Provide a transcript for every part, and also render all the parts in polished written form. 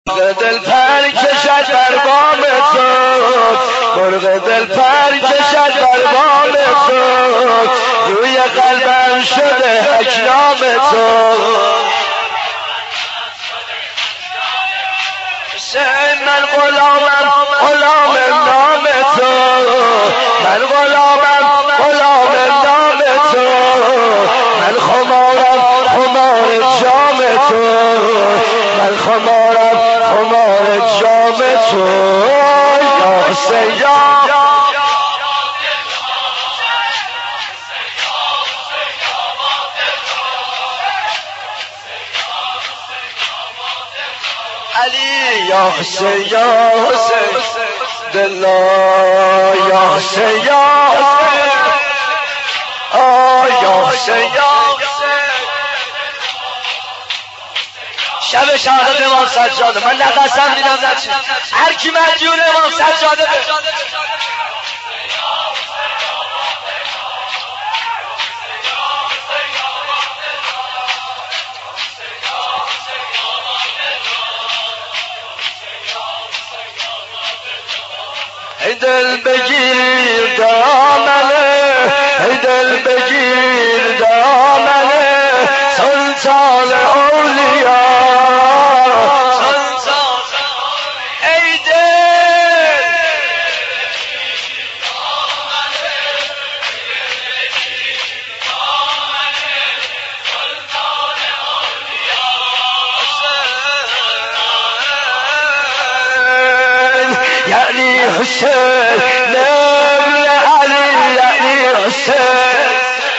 دل پر کشد بر بام تو، مرغ دل پر کشد بر بام تو، روی قلبم شده اکنام تو. من غلامم غلام نام تو، من غلامم غلام نام تو، من خمارم خمار جام تو، من خمارم خمار جام تو. یا حسین یا علی، یا حسین یا حسین دلا، یا حسین یا حسین، یا حسین یا حسین. شب شهادت امام سجاده من نقصم دیدم نچه هر کی مدیون امام سجاده ای دل بگیر دامنه، ای دل بگیر دامنه سلطان اولیا، ای دل یعنی حسین ابن علی، یعنی حسین.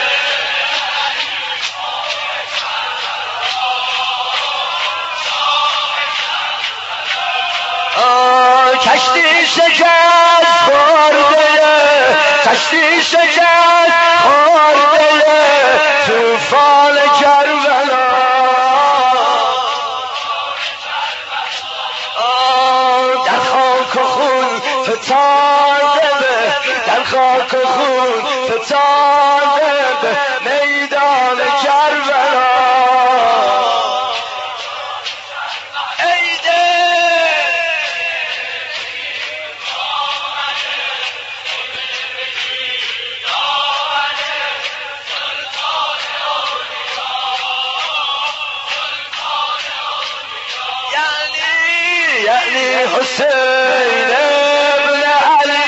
کشتی شکست خورده، کشتی شکست خورده طوفان کربلا، در خاک و خون فتاده، در خاک و خون فتاده میدان کربلا. ای دل یعنی حسین ابن علی،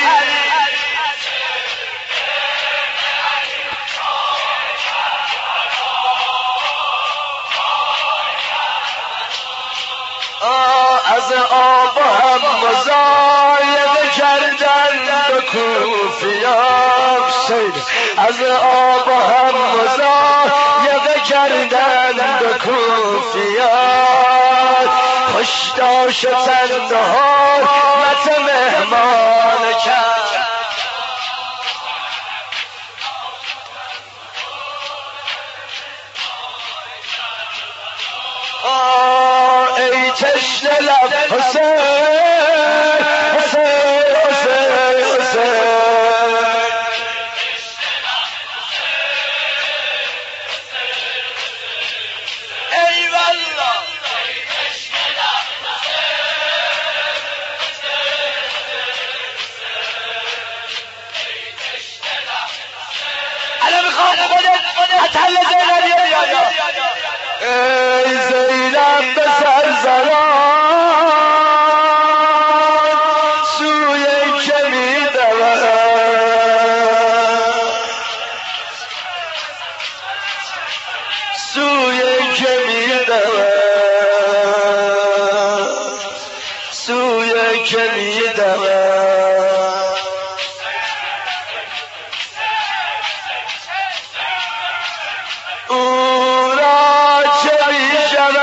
از آب هم مزایده کردند و کوفیان، از آب هم مزایده کردند و کوفیان، خوش داشتند و حرمت مهمان کرد. ای تشنه لب حسین، حسین حسین حسین، ای والله الان میخوام خودت اتل زینبی یا ای زینب به سرزران سوی که میدود، سوی که میدود، سوی که میدود. او را چه میشود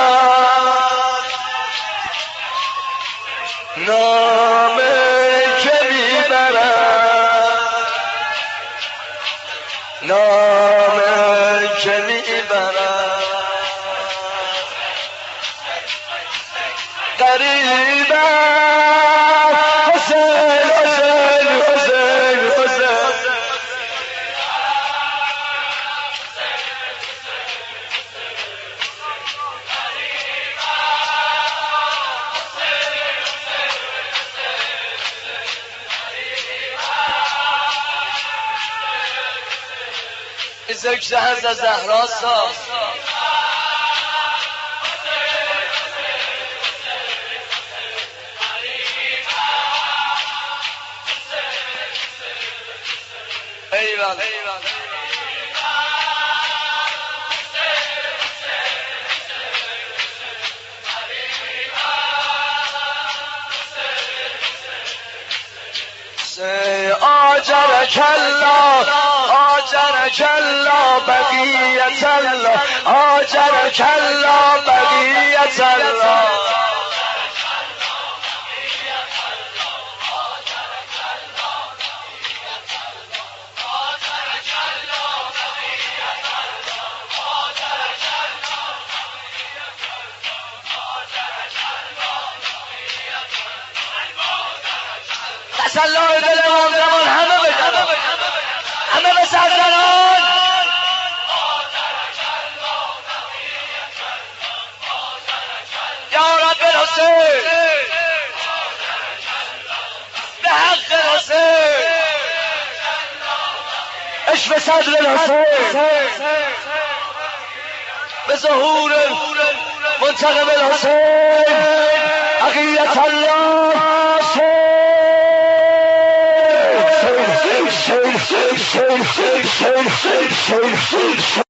نامه که میبرد، نامه که میبرد قریبا حسین حسین حسین حسین. ذکر حضرت زهرا ساخت. ایوان آجرك الله آجرك الله بقية الله آجرك الله بقية الله تسلح دل امام زمان همه بزنان همه به سر زنان یا رب الحسین به حق الحسین عشق صدر الحسین به ظهور منتقم الحسین بقیت الله Shade.